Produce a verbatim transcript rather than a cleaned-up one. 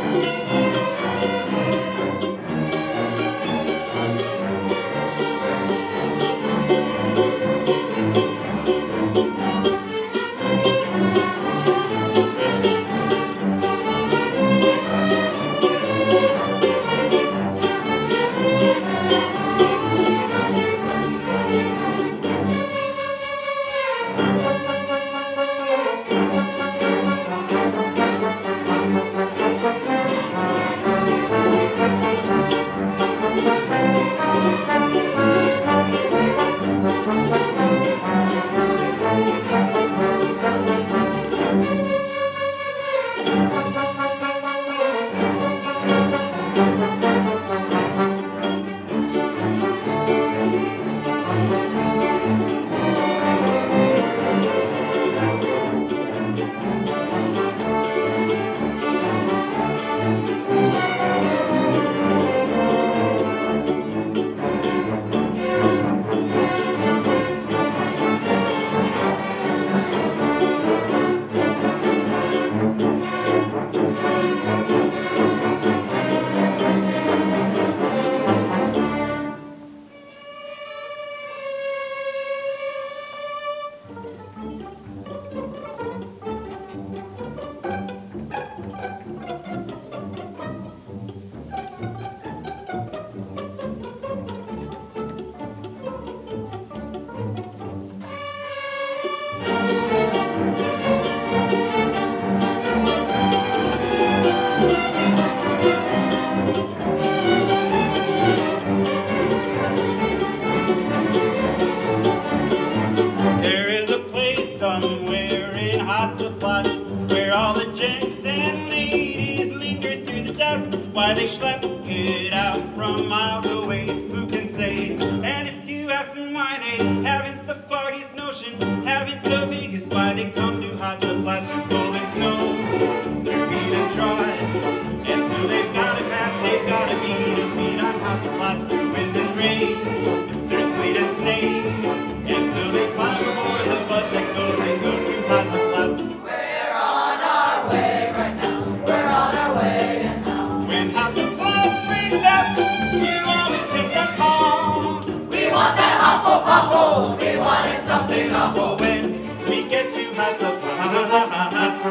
somewhere in Hottentots, where all the gents and ladies linger through the dusk. Why they schlep it out from miles away, who can say? And if you ask them why they haven't the foggiest notion, haven't the biggest, why they come to Hottentots through cold and snow, through heat and dry, and still they've gotta pass, they've gotta meet and meet on Hottentots through wind and rain, through sleet and snow. And still they climb aboard the bus that goes and goes to Hottentots. We're on our way right now. We're on our way now. When Hottentots rings out, you always take that call. We want that awful waffle. We wanted something awful. When we get to Hottentots,